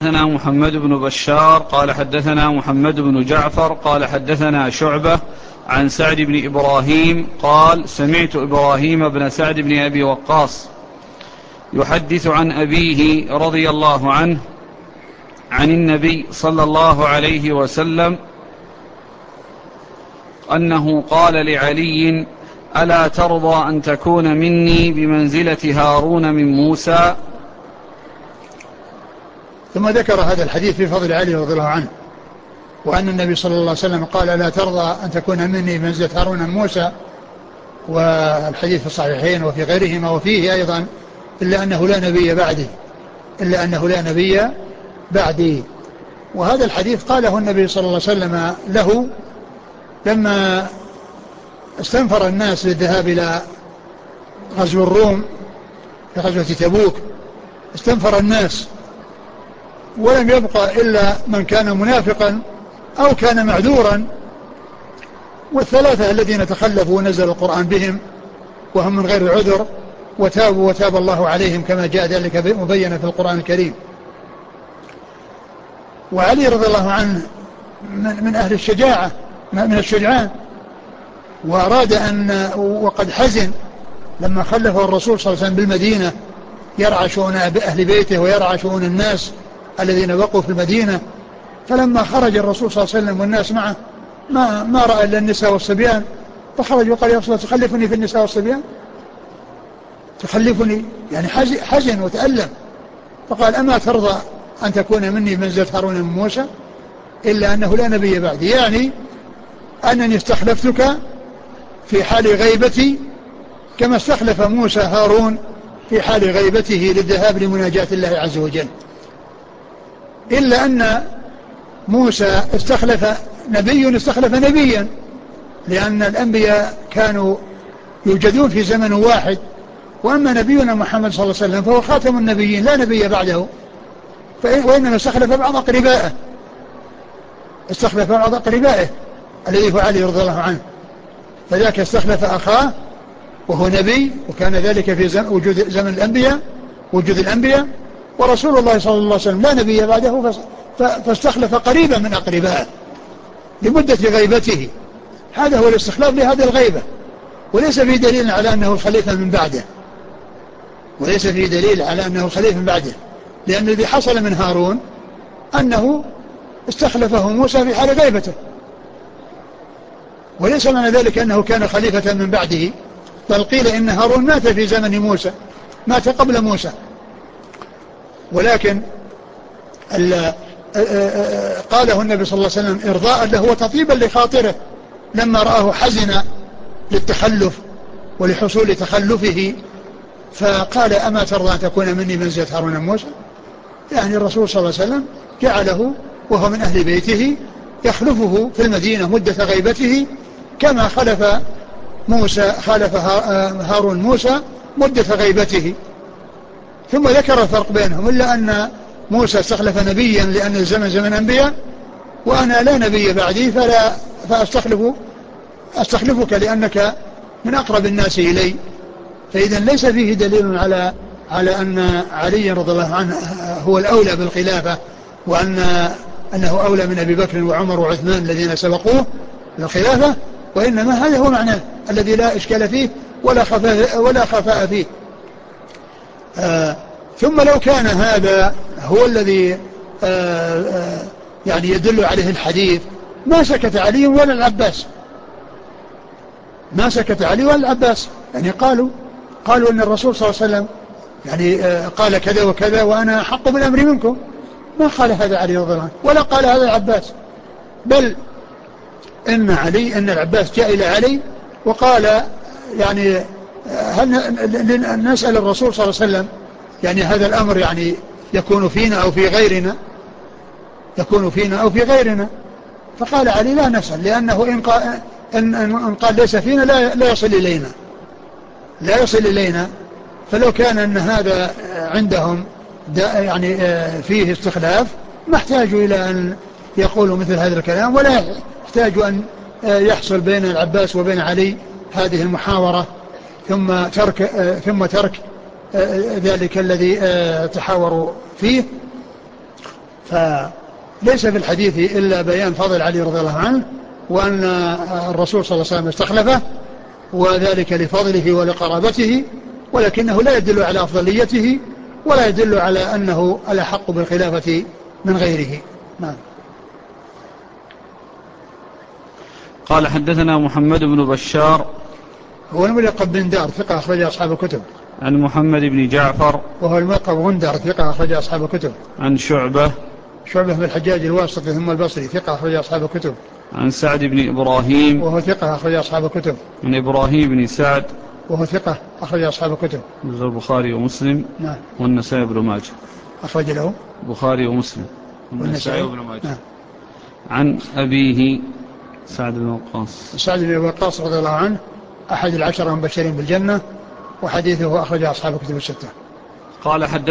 حدثنا محمد بن بشار قال حدثنا محمد بن جعفر قال حدثنا شعبة عن سعد بن إبراهيم قال سمعت إبراهيم بن سعد بن أبي وقاص يحدث عن أبيه رضي الله عنه عن النبي صلى الله عليه وسلم أنه قال لعلي: ألا ترضى أن تكون مني بمنزلة هارون من موسى؟ ثم ذكر هذا الحديث في فضل علي رضي الله عنه، وأن النبي صلى الله عليه وسلم قال: لا ترضى أن تكون مني بمنزلة هارون من موسى. والحديث في الصحيحين وفي غيرهما، وفيه أيضا: إلا أنه لا نبي بعدي، إلا أنه لا نبي بعدي. وهذا الحديث قاله النبي صلى الله عليه وسلم له لما استنفر الناس للذهاب إلى غزو الروم في غزوة تبوك. استنفر الناس ولم يبقى إلا من كان منافقا أو كان معذورا، والثلاثة الذين تخلفوا ونزل القرآن بهم وهم من غير عذر وتابوا وتاب الله عليهم كما جاء ذلك مبينا في القرآن الكريم. وعلي رضي الله عنه من أهل الشجاعة، من الشجعان، وأراد وقد حزن لما خلفه الرسول صلى الله عليه وسلم بالمدينة يرعى شؤون أهل بيته ويرعى شؤون الناس الذين بقوا في المدينة. فلما خرج الرسول صلى الله عليه وسلم والناس معه ما رأى إلا النساء والصبيان، فخرج وقال: يا رسول الله تخلفني في النساء والصبيان؟ تخلفني يعني حزن وتألم. فقال: أما ترضى أن تكون مني منزلة هارون من موسى؟ إلا أنه لا نبي بعدي، يعني أنني استخلفتك في حال غيبتي كما استخلف موسى هارون في حال غيبته للذهاب لمناجاة الله عز وجل. إلا أن موسى استخلف نبيا، لأن الأنبياء كانوا يوجدون في زمن واحد، وأما نبينا محمد صلى الله عليه وسلم فهو خاتم النبيين لا نبي بعده، وإنما استخلف بعض أقربائه، الذي هو علي رضي الله عنه. فذاك استخلف أخاه وهو نبي، وكان ذلك في وجود زمن الأنبياء، وجود الأنبياء، ورسول الله صلى الله عليه وسلم لا نبي بعده، فاستخلف قريبا من أقربائه لمدة غيبته. هذا هو الاستخلاف لهذه الغيبة، وليس فيه دليل على أنه الخليفة من بعده، لأن الذي حصل من هارون أنه استخلفه موسى في حال غيبته، وليس معنى ذلك أنه كان خليفة من بعده، بل قيل إن هارون مات في زمن موسى، مات قبل موسى. ولكن قاله النبي صلى الله عليه وسلم إرضاء له وتطيبا لخاطره لما رآه حزن للتخلف ولحصول تخلفه، فقال: أما ترضى أن تكون مني منزلة هارون من موسى؟ يعني الرسول صلى الله عليه وسلم جعله وهو من أهل بيته يخلفه في المدينة مدة غيبته كما خلف هارون موسى مدة غيبته. ثم ذكر الفرق بينهم: إلا أن موسى استخلف نبيا لأن الزمن زمن أنبياء، وأنا لا نبي بعدي فأستخلفك لأنك من أقرب الناس إلي. فإذا ليس فيه دليل على أن علي رضي الله عنه هو الأولى بالخلافة، وأنه أولى من أبي بكر وعمر وعثمان الذين سبقوه للخلافة، وإنما هذا هو معناه الذي لا إشكال فيه ولا خفاء فيه. ثم لو كان هذا هو الذي يعني يدل عليه الحديث ما سكت علي ولا العباس، يعني قالوا أن الرسول صلى الله عليه وسلم يعني قال كذا وكذا وأنا أحق بالأمر منكم، ما قال هذا علي رضي الله عنه ولا قال هذا العباس، بل إن العباس جاء إلى علي وقال: يعني هل نسأل الرسول صلى الله عليه وسلم يعني هذا الأمر يعني يكون فينا أو في غيرنا؟ فقال علي: لا نسأل، لأنه إن قال ليس فينا لا يصل إلينا. فلو كان أن هذا عندهم يعني فيه استخلاف ما احتاجوا إلى أن يقولوا مثل هذا الكلام، ولا يحتاجوا أن يحصل بين العباس وبين علي هذه المحاورة ثم ترك ذلك الذي تحاوروا فيه. فليس في الحديث إلا بيان فضل علي رضي الله عنه، وأن الرسول صلى الله عليه وسلم استخلفه، وذلك لفضله ولقرابته، ولكنه لا يدل على أفضليته ولا يدل على أنه الأحق بالخلافة من غيره. نعم. قال حدثنا محمد بن بشار هو الملقب بن دار، ثقة أخرج أصحاب الكتب. عن محمد بن جعفر وهو الملقب غندر، ثقة أخرج أصحاب الكتب. عن شعبة بن الحجاج الواسطي ثم البصري، ثقة أخرج أصحاب الكتب. عن سعد بن إبراهيم وهو ثقة أخرج أصحاب الكتب. عن إبراهيم بن سعد وهو ثقة أخرج أصحاب الكتب. البخاري ومسلم. نعم. والنسائي بن ماجه. أخرج له البخاري ومسلم والنسائي بن ماجه. نعم. عن أبيه سعد بن وقاص رضي الله عنه، أحد العشرة المبشرين بالجنة، وحديثه أخرج أصحاب الكتب الستة. قال حدثنا